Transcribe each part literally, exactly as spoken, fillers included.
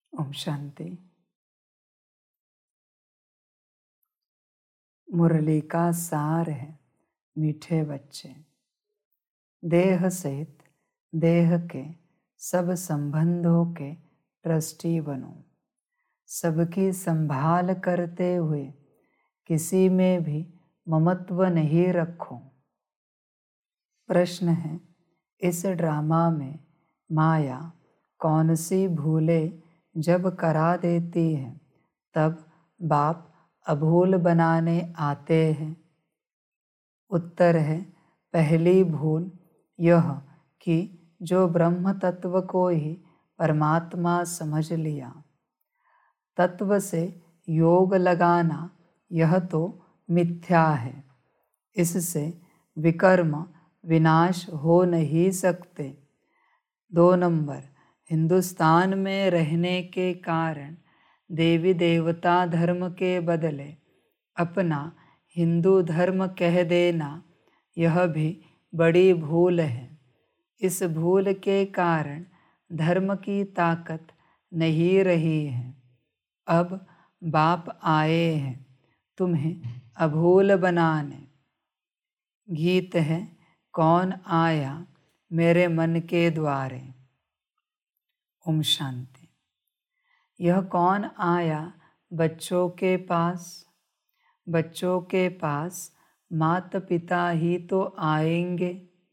ओम शांति। मुरली का सार है मीठे बच्चे। देह सहित देह के सब संबंधों के ट्रस्टी बनो। सबकी संभाल करते हुए किसी में भी ममत्व नहीं रखो। प्रश्न है, इस ड्रामा में माया कौन सी भूलें जब करा देती है तब बाप अभूल बनाने आते हैं? उत्तर है, पहली भूल यह कि जो ब्रह्म तत्व को ही परमात्मा समझ लिया। तत्व से योग लगाना यह तो मिथ्या है। इससे विकर्म विनाश हो नहीं सकते। दो नंबर, हिंदुस्तान में रहने के कारण देवी देवता धर्म के बदले अपना हिंदू धर्म कह देना यह भी बड़ी भूल है। इस भूल के कारण धर्म की ताकत नहीं रही है। अब बाप आए हैं तुम्हें अभूल बनाने। गीत है, कौन आया मेरे मन के द्वारे। ओम शांति। यह कौन आया बच्चों के पास? बच्चों के पास माता पिता ही तो आएंगे।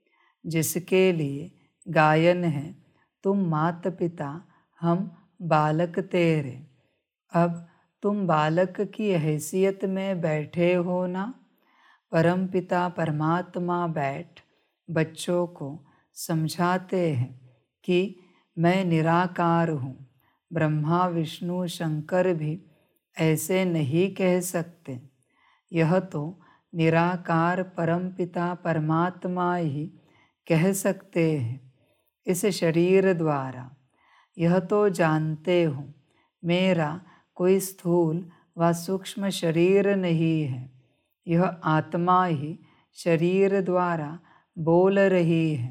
जिसके लिए गायन है, तुम माता पिता हम बालक तेरे। अब तुम बालक की हैसियत में बैठे हो ना। परमपिता परमात्मा बैठ बच्चों को समझाते हैं कि मैं निराकार हूँ। ब्रह्मा विष्णु शंकर भी ऐसे नहीं कह सकते। यह तो निराकार परमपिता परमात्मा ही कह सकते हैं। इस शरीर द्वारा यह तो जानते हो मेरा कोई स्थूल व सूक्ष्म शरीर नहीं है। यह आत्मा ही शरीर द्वारा बोल रही है।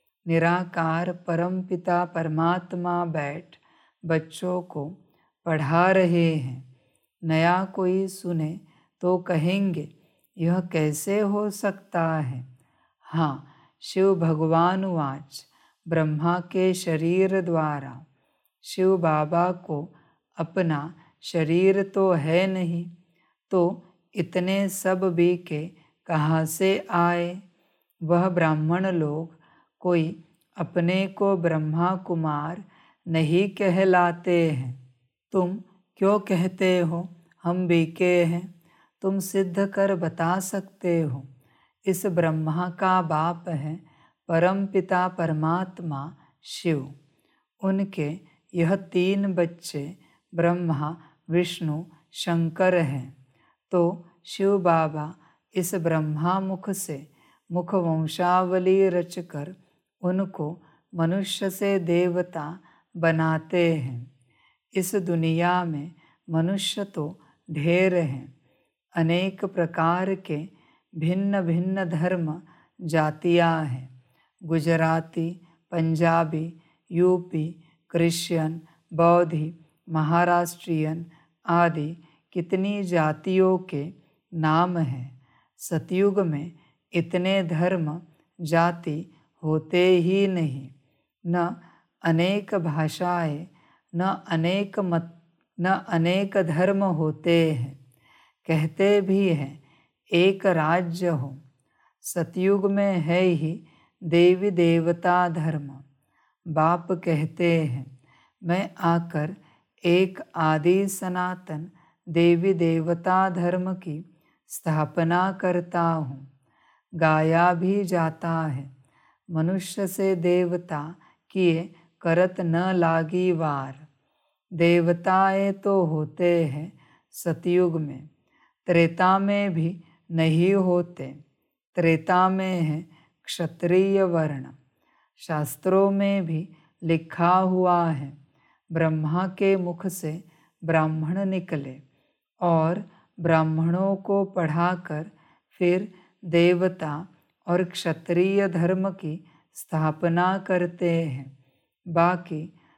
निराकार परमपिता परमात्मा बैठ बच्चों को पढ़ा रहे हैं। नया कोई सुने तो कहेंगे यह कैसे हो सकता है। हाँ, शिव भगवान वाच ब्रह्मा के शरीर द्वारा शिव बाबा को अपना शरीर तो है नहीं, तो इतने सब भी के कहाँ से आए। वह ब्राह्मण लोग कोई अपने को ब्रह्मा कुमार नहीं कहलाते हैं। तुम क्यों कहते हो हम बीके हैं? तुम सिद्ध कर बता सकते हो। इस ब्रह्मा का बाप है परम पिता परमात्मा शिव। उनके यह तीन बच्चे ब्रह्मा विष्णु शंकर हैं। तो शिव बाबा इस ब्रह्मा मुख से मुख वंशावली रचकर उनको मनुष्य से देवता बनाते हैं। इस दुनिया में मनुष्य तो ढेर हैं। अनेक प्रकार के भिन्न भिन्न धर्म जातियां हैं। गुजराती, पंजाबी, यूपी, क्रिश्चियन, बौद्धि, महाराष्ट्रियन आदि कितनी जातियों के नाम हैं। सतयुग में इतने धर्म जाति होते ही नहीं। न अनेक भाषाएं, न अनेक मत, न अनेक धर्म होते हैं। कहते भी हैं एक राज्य हो। सतयुग में है ही देवी देवता धर्म। बाप कहते हैं मैं आकर एक आदि सनातन देवी देवता धर्म की स्थापना करता हूँ। गाया भी जाता है मनुष्य से देवता किए करत न लागी वार। देवताएं तो होते हैं सतयुग में, त्रेता में भी नहीं होते। त्रेता में है क्षत्रिय वर्ण। शास्त्रों में भी लिखा हुआ है ब्रह्मा के मुख से ब्राह्मण निकले और ब्राह्मणों को पढ़ाकर फिर देवता और क्षत्रिय धर्म की स्थापना करते हैं। बाकी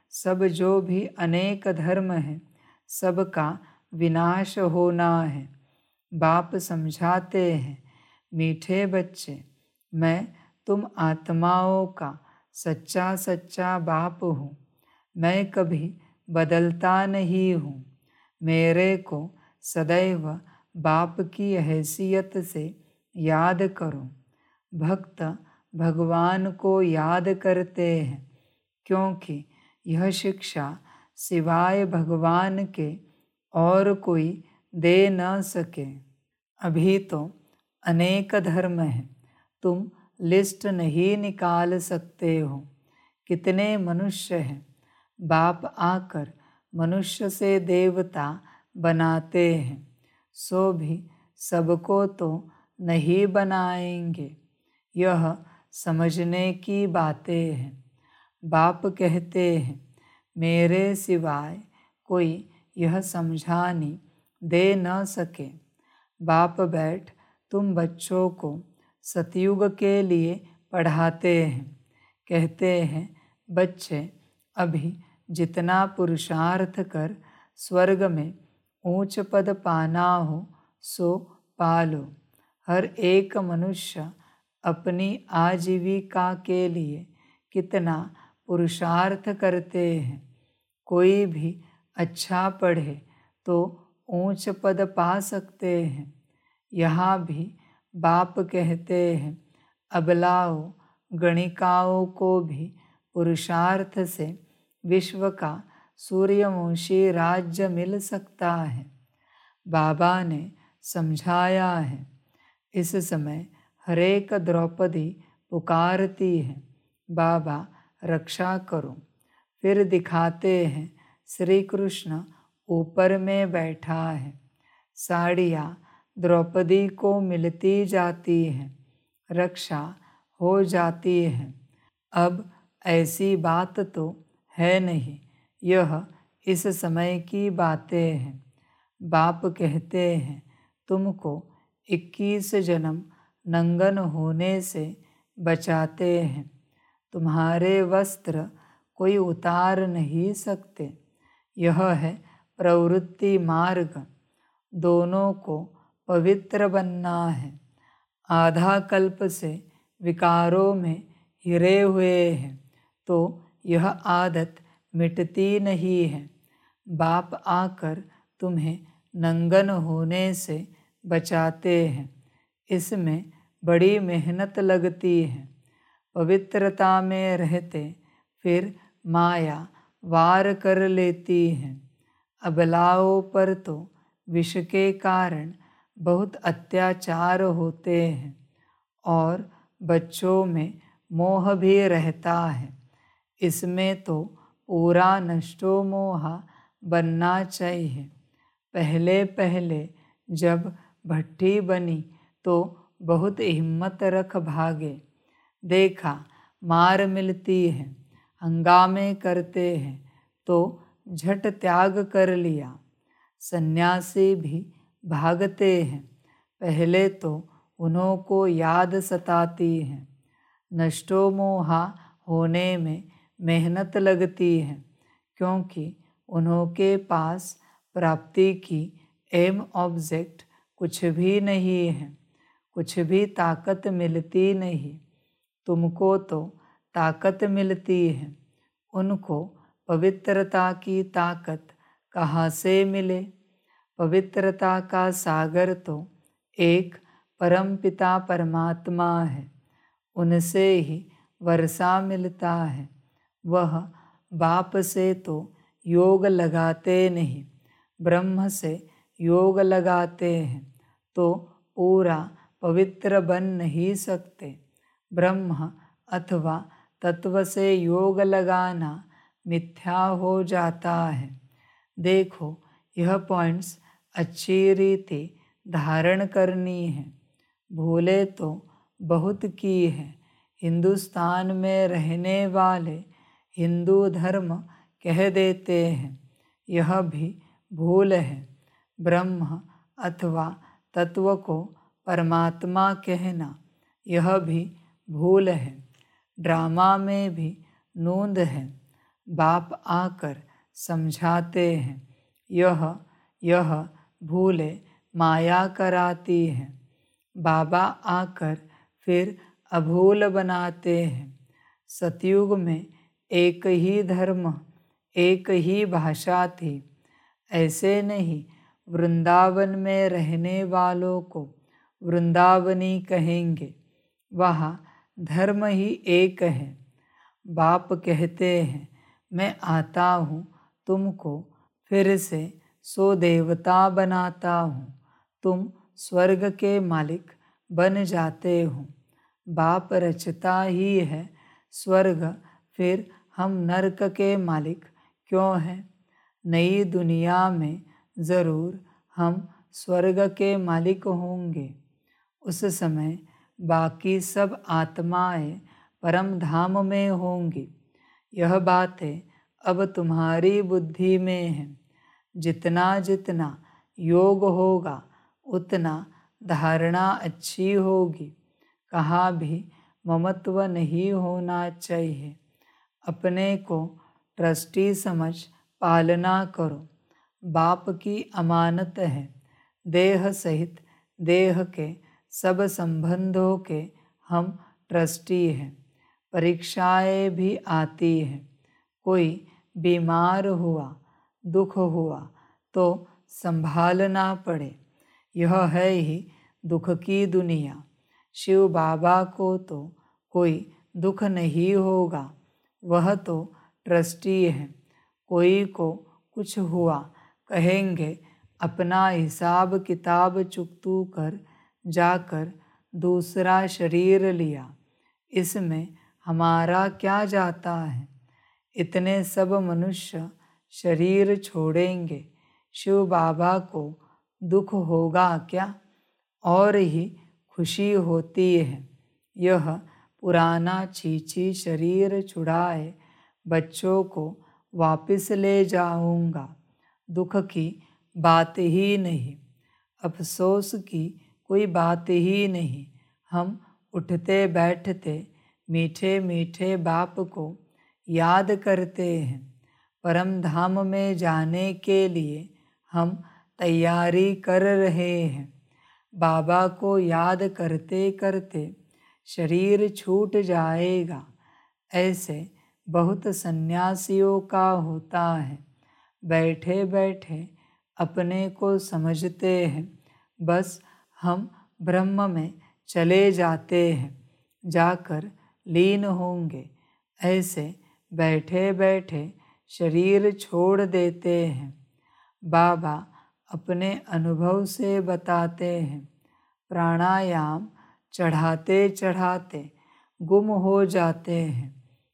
सब जो भी अनेक धर्म है सबका विनाश होना है। बाप समझाते हैं, मीठे बच्चे, मैं तुम आत्माओं का सच्चा सच्चा बाप हूँ। मैं कभी बदलता नहीं हूँ। मेरे को सदैव बाप की हैसियत से याद करो। भक्त भगवान को याद करते हैं क्योंकि यह शिक्षा सिवाय भगवान के और कोई दे न सके। अभी तो अनेक धर्म हैं, तुम लिस्ट नहीं निकाल सकते हो। कितने मनुष्य हैं, बाप आकर मनुष्य से देवता बनाते हैं, सो भी सबको तो नहीं बनाएंगे। यह समझने की बातें हैं। बाप कहते हैं, मेरे सिवाय कोई यह समझानी दे न सके। बाप बैठ तुम बच्चों को सतयुग के लिए पढ़ाते हैं। कहते हैं, बच्चे अभी जितना पुरुषार्थ कर स्वर्ग में ऊंच पद पाना हो सो पालो। हर एक मनुष्य अपनी आजीविका के लिए कितना पुरुषार्थ करते हैं। कोई भी अच्छा पढ़े तो ऊंच पद पा सकते हैं। यहाँ भी बाप कहते हैं, अबलाओं गणिकाओं को भी पुरुषार्थ से विश्व का सूर्यवंशी राज्य मिल सकता है। बाबा ने समझाया है। इस समय हरेक द्रौपदी पुकारती है, बाबा रक्षा करो। फिर दिखाते हैं श्री कृष्ण ऊपर में बैठा है। साड़ियाँ द्रौपदी को मिलती जाती हैं, रक्षा हो जाती है। अब ऐसी बात तो है नहीं, यह इस समय की बातें हैं। बाप कहते हैं, तुमको इक्कीस जन्म नंगन होने से बचाते हैं। तुम्हारे वस्त्र कोई उतार नहीं सकते। यह है प्रवृत्ति मार्ग। दोनों को पवित्र बनना है। आधा कल्प से विकारों में हिरे हुए हैं तो यह आदत मिटती नहीं है। बाप आकर तुम्हें नंगन होने से बचाते हैं। इसमें बड़ी मेहनत लगती है। पवित्रता में रहते फिर माया वार कर लेती है। अबलाओं पर तो विष के कारण बहुत अत्याचार होते हैं और बच्चों में मोह भी रहता है। इसमें तो पूरा नष्टो मोहा बनना चाहिए। पहले पहले जब भट्टी बनी तो बहुत हिम्मत रख भागे। देखा मार मिलती है, हंगामे करते हैं तो झट त्याग कर लिया। सन्यासी भी भागते हैं, पहले तो उन्हों को याद सताती है। नष्टो मोहा होने में मेहनत लगती है क्योंकि उन्हों के पास प्राप्ति की एम ऑब्जेक्ट कुछ भी नहीं है, कुछ भी ताकत मिलती नहीं। तुमको तो ताकत मिलती है, उनको पवित्रता की ताकत कहाँ से मिले। पवित्रता का सागर तो एक परमपिता परमात्मा है, उनसे ही वर्षा मिलता है। वह बाप से तो योग लगाते नहीं, ब्रह्म से योग लगाते हैं तो पूरा पवित्र बन नहीं सकते। ब्रह्म अथवा तत्व से योग लगाना मिथ्या हो जाता है। देखो, यह पॉइंट्स अच्छी रीति धारण करनी है। भूले तो बहुत की है। हिंदुस्तान में रहने वाले हिंदू धर्म कह देते हैं, यह भी भूल है। ब्रह्म अथवा तत्व को परमात्मा कहना, यह भी भूल है। ड्रामा में भी नूंद है। बाप आकर समझाते हैं, यह यह भूले माया कराती है। बाबा आकर फिर अभूल बनाते हैं। सतयुग में एक ही धर्म, एक ही भाषा थी। ऐसे नहीं, वृंदावन में रहने वालों को वृंदावनी कहेंगे, वहाँ धर्म ही एक है। बाप कहते हैं, मैं आता हूँ तुमको फिर से सो देवता बनाता हूँ, तुम स्वर्ग के मालिक बन जाते हो। बाप रचता ही है स्वर्ग, फिर हम नरक के मालिक क्यों हैं? नई दुनिया में ज़रूर हम स्वर्ग के मालिक होंगे। उस समय बाकी सब आत्माएं परम धाम में होंगी। यह बातें अब तुम्हारी बुद्धि में है। जितना जितना योग होगा उतना धारणा अच्छी होगी। कहाँ भी ममत्व नहीं होना चाहिए। अपने को ट्रस्टी समझ पालना करो। बाप की अमानत है। देह सहित देह के सब संबंधों के हम ट्रस्टी हैं। परीक्षाएं भी आती हैं। कोई बीमार हुआ, दुख हुआ तो संभालना पड़े। यह है ही दुख की दुनिया। शिव बाबा को तो कोई दुख नहीं होगा, वह तो ट्रस्टी है। कोई को कुछ हुआ, कहेंगे अपना हिसाब किताब चुकतू कर जाकर दूसरा शरीर लिया, इसमें हमारा क्या जाता है। इतने सब मनुष्य शरीर छोड़ेंगे, शिव बाबा को दुख होगा क्या? और ही खुशी होती है। यह पुराना चीची शरीर छुड़ाए बच्चों को वापस ले जाऊंगा। दुख की बात ही नहीं, अफसोस की कोई बात ही नहीं। हम उठते बैठते मीठे मीठे बाप को याद करते हैं। परम धाम में जाने के लिए हम तैयारी कर रहे हैं। बाबा को याद करते करते शरीर छूट जाएगा। ऐसे बहुत सन्यासियों का होता है। बैठे बैठे अपने को समझते हैं, बस हम ब्रह्म में चले जाते हैं, जाकर लीन होंगे। ऐसे बैठे बैठे शरीर छोड़ देते हैं। बाबा अपने अनुभव से बताते हैं। प्राणायाम चढ़ाते चढ़ाते गुम हो जाते हैं।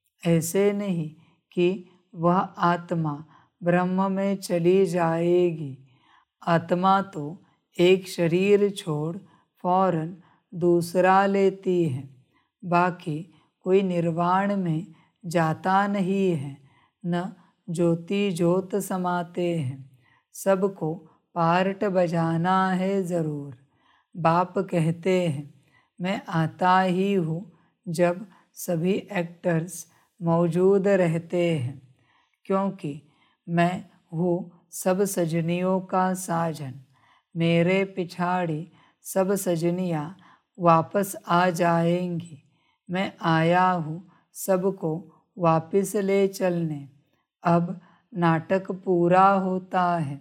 ऐसे नहीं कि वह आत्मा ब्रह्म में चली जाएगी। आत्मा तो एक शरीर छोड़ फौरन दूसरा लेती है। बाकी कोई निर्वाण में जाता नहीं है, न ज्योति ज्योत समाते हैं। सबको पार्ट बजाना है ज़रूर। बाप कहते हैं, मैं आता ही हूँ जब सभी एक्टर्स मौजूद रहते हैं, क्योंकि मैं हूँ सब सजनियों का साजन। मेरे पिछाड़ी सब सजनियाँ वापस आ जाएंगी। मैं आया हूँ सबको वापस ले चलने। अब नाटक पूरा होता है।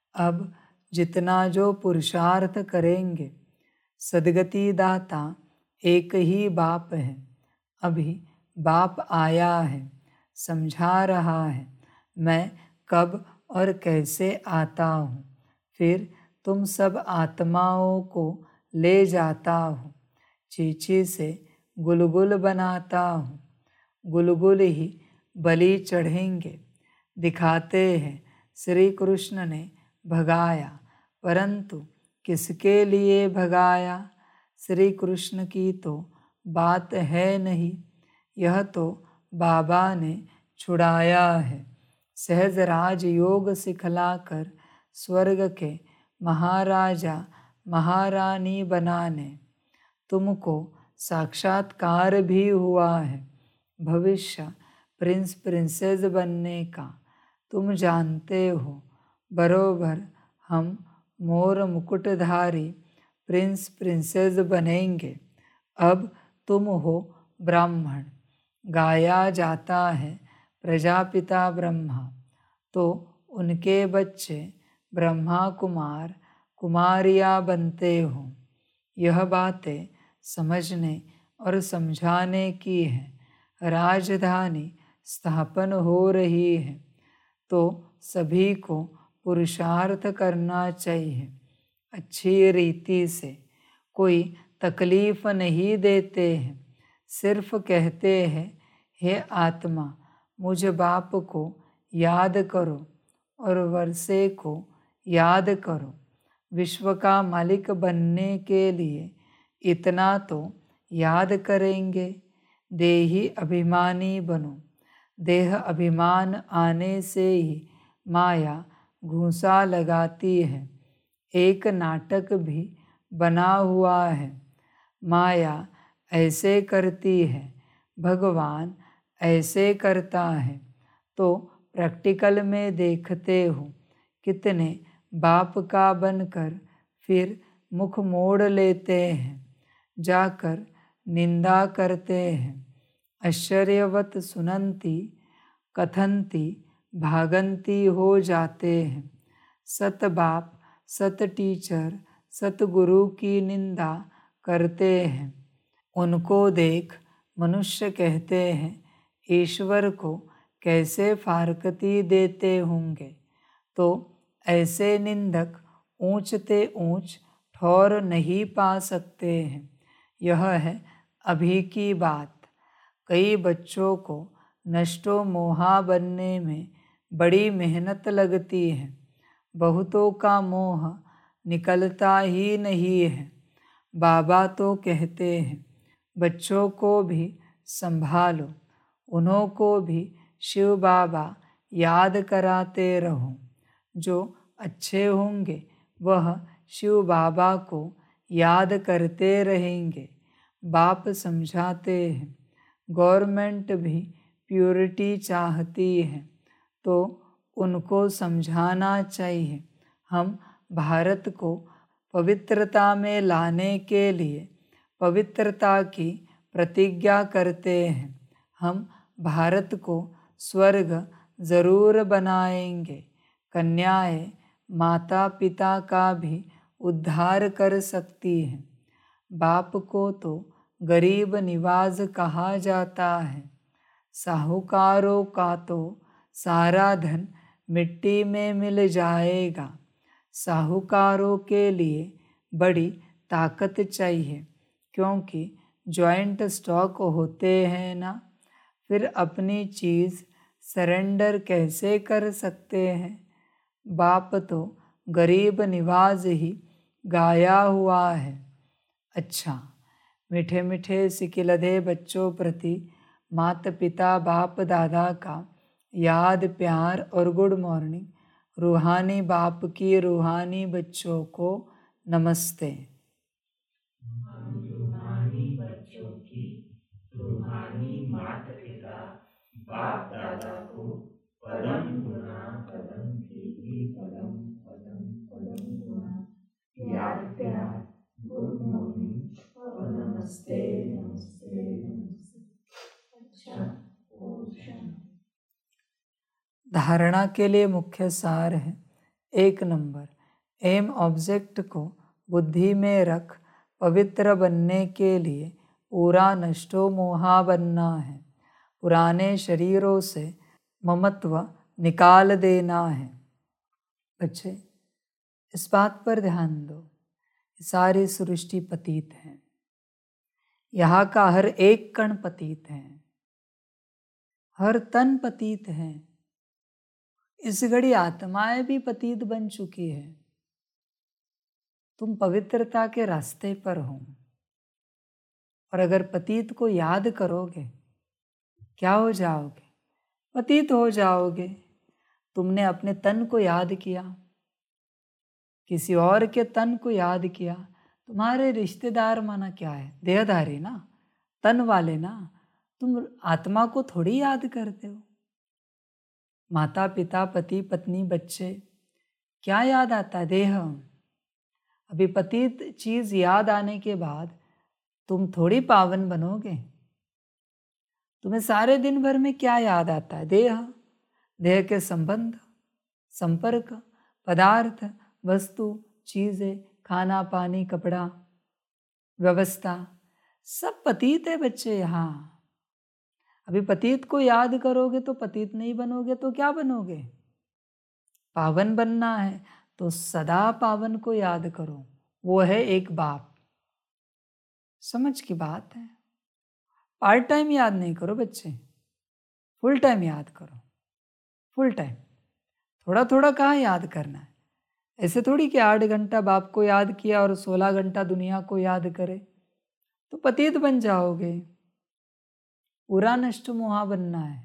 अब जितना जो पुरुषार्थ करेंगे, सदगति दाता एक ही बाप है। अभी बाप आया है, समझा रहा है मैं कब और कैसे आता हूँ, फिर तुम सब आत्माओं को ले जाता हूँ। चीची से गुलगुल बनाता हूँ। गुलगुल ही बलि चढ़ेंगे। दिखाते हैं श्री कृष्ण ने भगाया, परंतु किसके लिए भगाया? श्री कृष्ण की तो बात है नहीं, यह तो बाबा ने छुड़ाया है। सहज राज योग सिखलाकर स्वर्ग के महाराजा महारानी बनाने। तुमको साक्षात्कार भी हुआ है। भविष्य प्रिंस प्रिंसेस बनने का तुम जानते हो, बरोबर हम मोर मुकुटधारी प्रिंस प्रिंसेस बनेंगे। अब तुम हो ब्राह्मण, गाया जाता है प्रजापिता ब्रह्मा, तो उनके बच्चे ब्रह्मा कुमार कुमारियाँ बनते हो। यह बातें समझने और समझाने की है। राजधानी स्थापन हो रही है, तो सभी को पुरुषार्थ करना चाहिए। अच्छी रीति से कोई तकलीफ नहीं देते हैं, सिर्फ कहते हैं, हे आत्मा मुझ बाप को याद करो और वर्षे को याद करो। विश्व का मालिक बनने के लिए इतना तो याद करेंगे। देही अभिमानी बनो। देह अभिमान आने से ही माया घूंसा लगाती है। एक नाटक भी बना हुआ है। माया ऐसे करती है, भगवान ऐसे करता है। तो प्रैक्टिकल में देखते हो कितने बाप का बनकर फिर मुख मोड़ लेते हैं, जाकर निंदा करते हैं। आश्चर्यवत सुनंती कथनती भागंती हो जाते हैं। सत बाप सत टीचर सतगुरु की निंदा करते हैं। उनको देख मनुष्य कहते हैं, ईश्वर को कैसे फारकती देते होंगे। तो ऐसे निंदक ऊंचते ऊंच ठौर नहीं पा सकते हैं। यह है अभी की बात। कई बच्चों को नष्टो मोहा बनने में बड़ी मेहनत लगती है। बहुतों का मोह निकलता ही नहीं है। बाबा तो कहते हैं, बच्चों को भी संभालो, उन्हों को भी शिव बाबा याद कराते रहो। जो अच्छे होंगे वह शिव बाबा को याद करते रहेंगे। बाप समझाते हैं, गवर्नमेंट भी प्योरिटी चाहती है, तो उनको समझाना चाहिए। हम भारत को पवित्रता में लाने के लिए पवित्रता की प्रतिज्ञा करते हैं। हम भारत को स्वर्ग जरूर बनाएंगे। कन्याएं माता पिता का भी उद्धार कर सकती हैं। बाप को तो गरीब निवाज कहा जाता है। साहूकारों का तो सारा धन मिट्टी में मिल जाएगा। साहूकारों के लिए बड़ी ताकत चाहिए, क्योंकि जॉइंट स्टॉक होते हैं ना। फिर अपनी चीज़ सरेंडर कैसे कर सकते हैं। बाप तो गरीब निवाज ही गाया हुआ है। अच्छा, मीठे मीठे सिकिलधे बच्चों प्रति माता पिता बाप दादा का याद प्यार और गुड मॉर्निंग। रूहानी बाप की रूहानी बच्चों को नमस्ते। हम रूहानी बच्चों की रूहानी माता पिता बाप दादा को पदम गुना पदम की पदम पदम पदम गुना याद प्यार गुड मॉर्निंग और नमस्ते नमस्ते नमस्ते। अच्छा, ओम शांति। धारणा के लिए मुख्य सार है। एक नंबर, एम ऑब्जेक्ट को बुद्धि में रख पवित्र बनने के लिए पूरा नष्टो मोहा बनना है। पुराने शरीरों से ममत्व निकाल देना है। बच्चे, इस बात पर ध्यान दो, सारी सृष्टि पतित है। यहाँ का हर एक कण पतित है, हर तन पतित है। इस घड़ी आत्माएं भी पतित बन चुकी है। तुम पवित्रता के रास्ते पर हो, और अगर पतित को याद करोगे क्या हो जाओगे? पतित हो जाओगे। तुमने अपने तन को याद किया, किसी और के तन को याद किया। तुम्हारे रिश्तेदार माना क्या है? देहधारी ना, तन वाले ना। तुम आत्मा को थोड़ी याद करते हो। माता पिता, पति पत्नी, बच्चे, क्या याद आता है? देह। अभी पतित चीज याद आने के बाद तुम थोड़ी पावन बनोगे। तुम्हें सारे दिन भर में क्या याद आता है? देह, देह के संबंध, संपर्क, पदार्थ, वस्तु, चीजें, खाना, पानी, कपड़ा, व्यवस्था, सब पतित है बच्चे। यहाँ अभी पतित को याद करोगे तो पतित नहीं बनोगे तो क्या बनोगे? पावन बनना है तो सदा पावन को याद करो, वो है एक बाप। समझ की बात है। पार्ट टाइम याद नहीं करो बच्चे, फुल टाइम याद करो। फुल टाइम, थोड़ा थोड़ा कहाँ याद करना है। ऐसे थोड़ी कि आठ घंटा बाप को याद किया और सोलह घंटा दुनिया को याद करे तो पतित बन जाओगे। पूरा नष्ट मोहा बनना है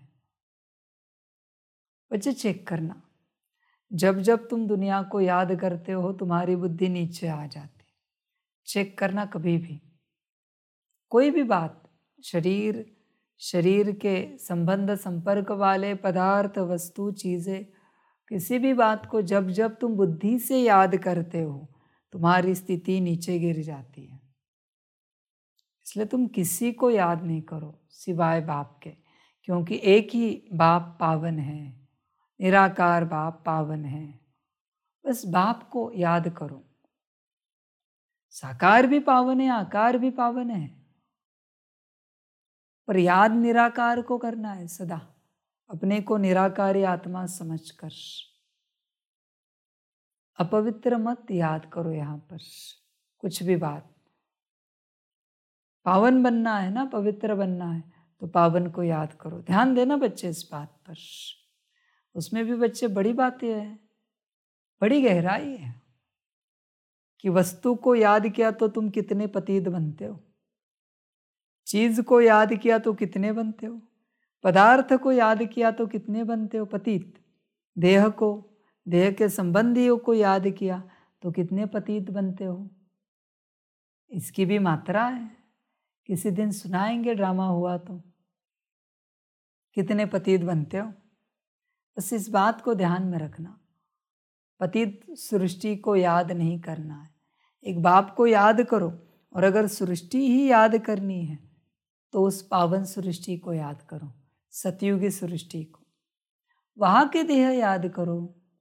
बच्चे। चेक करना, जब जब तुम दुनिया को याद करते हो तुम्हारी बुद्धि नीचे आ जाती। चेक करना कभी भी कोई भी बात, शरीर, शरीर के संबंध संपर्क वाले पदार्थ, वस्तु, चीजें, किसी भी बात को जब जब तुम बुद्धि से याद करते हो तुम्हारी स्थिति नीचे गिर जाती है। इसलिए तुम किसी को याद नहीं करो सिवाय बाप के, क्योंकि एक ही बाप पावन है, निराकार बाप पावन है। बस बाप को याद करो। साकार भी पावन है, आकार भी पावन है, पर याद निराकार को करना है सदा, अपने को निराकारी आत्मा समझकर। अपवित्र मत याद करो। यहाँ पर कुछ भी बात, पावन बनना है ना, पवित्र बनना है तो पावन को याद करो। ध्यान देना बच्चे इस बात पर। उसमें भी बच्चे बड़ी बातें हैं, बड़ी गहराई है कि वस्तु को याद किया तो तुम कितने पतित बनते हो, चीज को याद किया तो कितने बनते हो, पदार्थ को याद किया तो कितने बनते हो पतित, देह को, देह के संबंधियों को याद किया तो कितने पतित बनते हो। इसकी भी मात्रा है। किसी दिन सुनाएंगे ड्रामा हुआ तो कितने पतित बनते हो। बस इस बात को ध्यान में रखना, पतित सृष्टि को याद नहीं करना है। एक बाप को याद करो, और अगर सृष्टि ही याद करनी है तो उस पावन सृष्टि को याद करो, सतयुगी सृष्टि को। वहां के देह याद करो,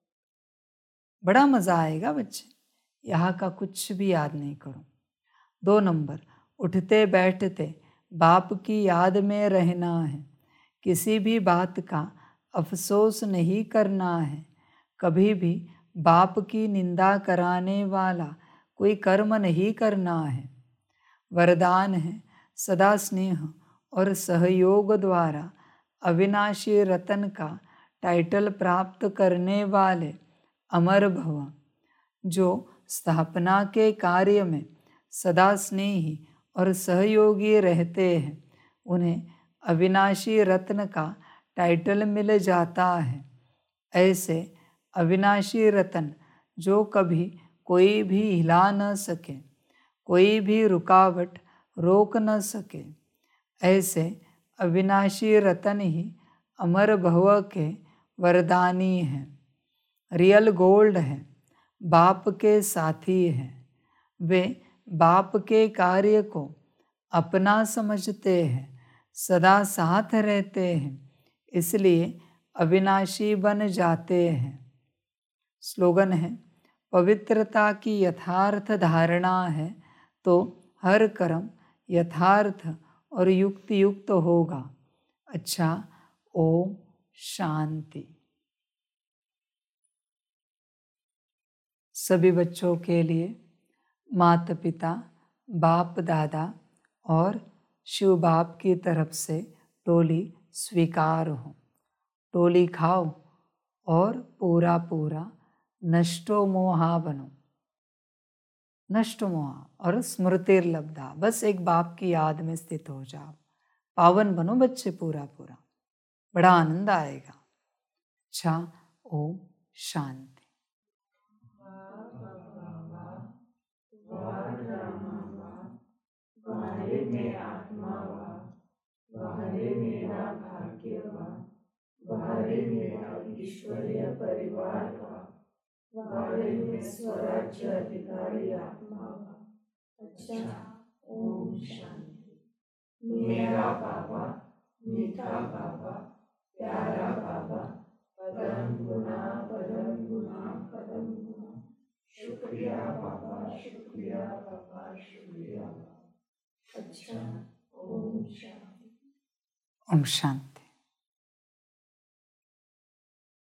बड़ा मजा आएगा बच्चे। यहाँ का कुछ भी याद नहीं करो। दो नंबर, उठते बैठते बाप की याद में रहना है। किसी भी बात का अफसोस नहीं करना है। कभी भी बाप की निंदा कराने वाला कोई कर्म नहीं करना है। वरदान है सदा स्नेह और सहयोग द्वारा अविनाशी रतन का टाइटल प्राप्त करने वाले अमर भव, जो स्थापना के कार्य में सदा स्नेही और सहयोगी रहते हैं, उन्हें अविनाशी रत्न का टाइटल मिल जाता है। ऐसे अविनाशी रतन जो कभी कोई भी हिला न सके, कोई भी रुकावट रोक न सके, ऐसे अविनाशी रतन ही अमर भव के वरदानी हैं। रियल गोल्ड हैं, बाप के साथी हैं। वे बाप के कार्य को अपना समझते हैं, सदा साथ रहते हैं, इसलिए अविनाशी बन जाते हैं। स्लोगन है, पवित्रता की यथार्थ धारणा है तो हर कर्म यथार्थ और युक्त युक्त होगा। अच्छा, ओम शांति। सभी बच्चों के लिए माता पिता, बाप दादा और शिव बाप की तरफ से टोली स्वीकार हो। टोली खाओ और पूरा पूरा नष्टो मोहा बनो। नष्टो मोहा और स्मृतिर्लब्धा, बस एक बाप की याद में स्थित हो जाओ। पावन बनो बच्चे पूरा पूरा, बड़ा आनंद आएगा। अच्छा, ओम शांति। वाहरे में आत्मा वा, वाहरे वाड़े मेरा ईश्वरीय परिवार का, वाड़े में स्वराज्य अधिकारी आत्मा का। अच्छा, ओम शांति। मेरा बाबा, मीठा बाबा, प्यारा बाबा, परम गुना परम गुना परम गुना, शुक्रिया बाबा, शुक्रिया बाबा, शुक्रिया बाबा। अच्छा, ओम शांति। ओम शांति।